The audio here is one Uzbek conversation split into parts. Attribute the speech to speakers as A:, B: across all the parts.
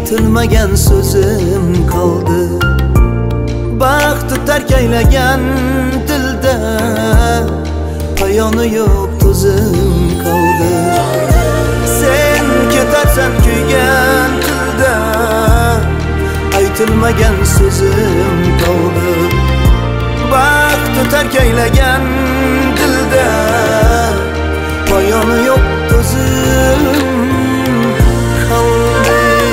A: aytilmagan so'zim qoldi. Baxtni tark aylagan dilda payoni yo'q to'zim qoldi. Sen ketarsan kuygan tilda aytilmagan so'zim qoldi. Baxtni tark aylagan dilda payoni yo'q to'zim qoldi.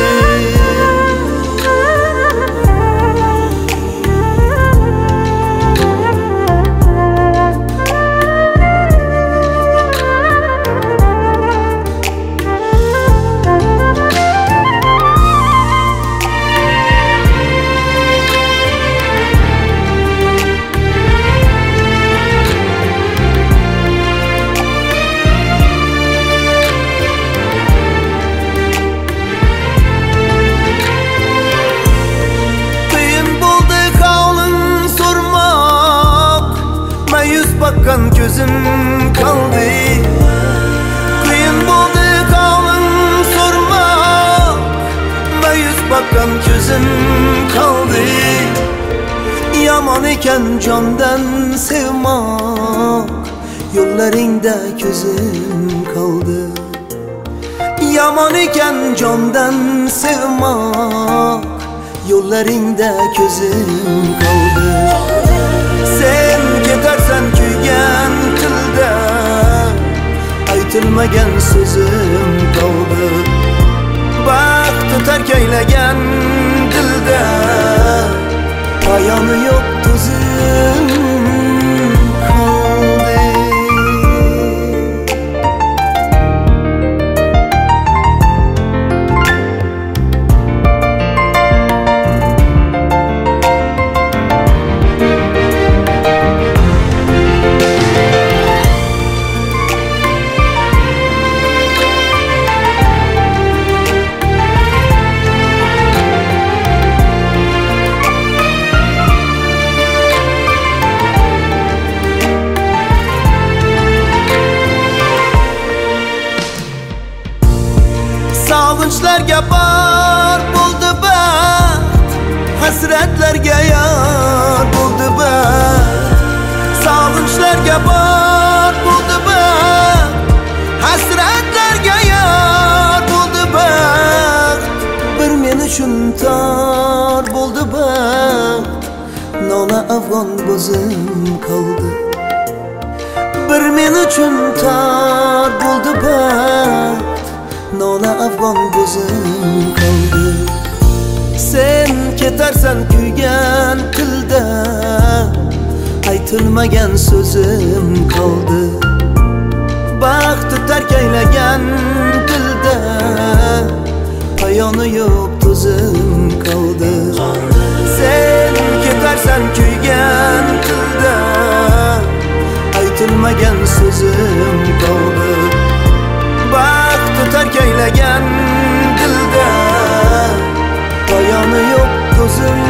A: Bakkan gözüm kaldı. Kıyın buldu kalın sorma. Meyüz bakkan gözüm kaldı. Yaman iken candan sevmek, yollarında gözüm kaldı. Yaman iken candan sevmek, yollarında gözüm kaldı. Sen ketarsan kuygan tilda aytilmagan so'zim qoldi. Baxtni tark aylagan dilda payoni yo'q to'zim qoldi. Sog'inchlarga bor bo'ldi baxt, hasratlarga yor bo'ldi baxt. Sog'inchlarga bor bo'ldi baxt, hasratlarga yor bo'ldi baxt. Bir men uchun tor bo'ldi baxt, nola afg'on bo'zim qoldi. Bir men uchun tor bo'ldi baxt, nola afg'on bo'zim qoldi. Sen ketarsan kuygan tilda aytilmagan so'zim qoldi. Baxtni tark aylagan dilda payoni yo'q to'zim qoldi. Sen ketarsan kuygan tilda aytilmagan so'zim qoldi. Baxtni tark aylagan dilda payoni yo'q to'zim